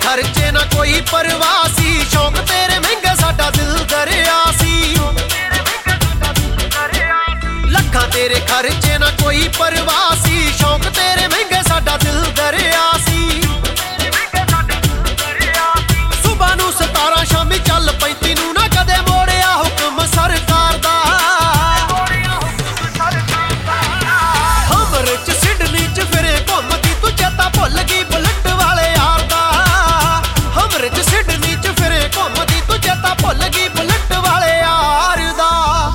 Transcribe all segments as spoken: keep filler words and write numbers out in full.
खर्चे ना कोई परवाह सी, शौक तेरे महंगे साडा दिल दरिया सी। लखां तेरे खर्चे ना कोई परवाह सी, शौक तेरे महंगे साडा दिल दरिया सी। सुबह नूं सतारां शामी चल पैंती नूं ना कदे मोड़िया हुक्म सरकार दा। हमर च सिडनी च फिरे घुमदी तू चेता भुल गई बुलेट वाले यार दा। हमर च सिडनी च फिरे घुमदी तू चेता भुल गई बुलेट वाले यार दा।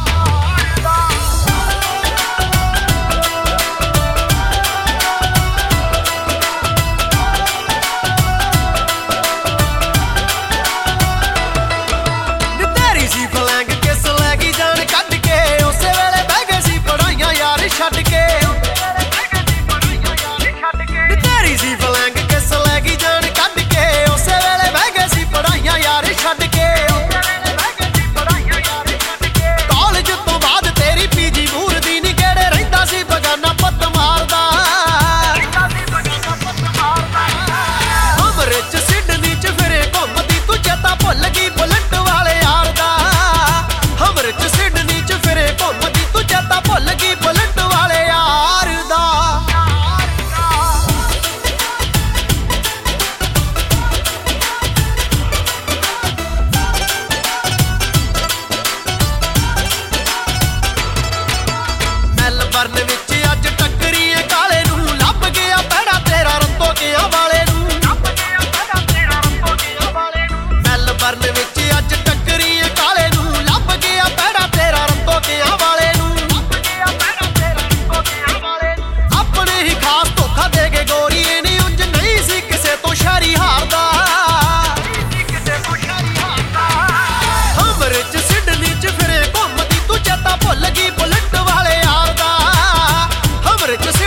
छड्ड के तेरी सी फलैंग किस लैगी जान कड्ड के, उसे वेले बह गए सी पढ़ाइयां यार छड्ड के। कॉलेज तो बाद तेरी पीजी मूर दी नी केड़े रहिंदा सी बगाना पत्त मारदा। हमरे च सिडनी च फिरे घुमदी तू चेता भुल गई बुलेट वाले यार दा। हमरे च सिडनी च फिरे घुमदी तू चेता भुल गई बुलेट वाले यार दा। मैलबर्न विच अज टक्करीए काले नूं, लभ गया पैड़ा तेरा रत्तो गया वाले नूं। मैलबर्न विच अज टक्करीए काले नूं, लभ गया पैड़ा तेरा रत्तो गया वाले नूं। अपने ही खास धोखा दे के गोरीए नी उंज नहीं सी किसे तो शहरी हारदा। हमरे च सिडनी च फिरे घुमदी तू चेता भुल गई बुलेट वाले यार दा। हमरे च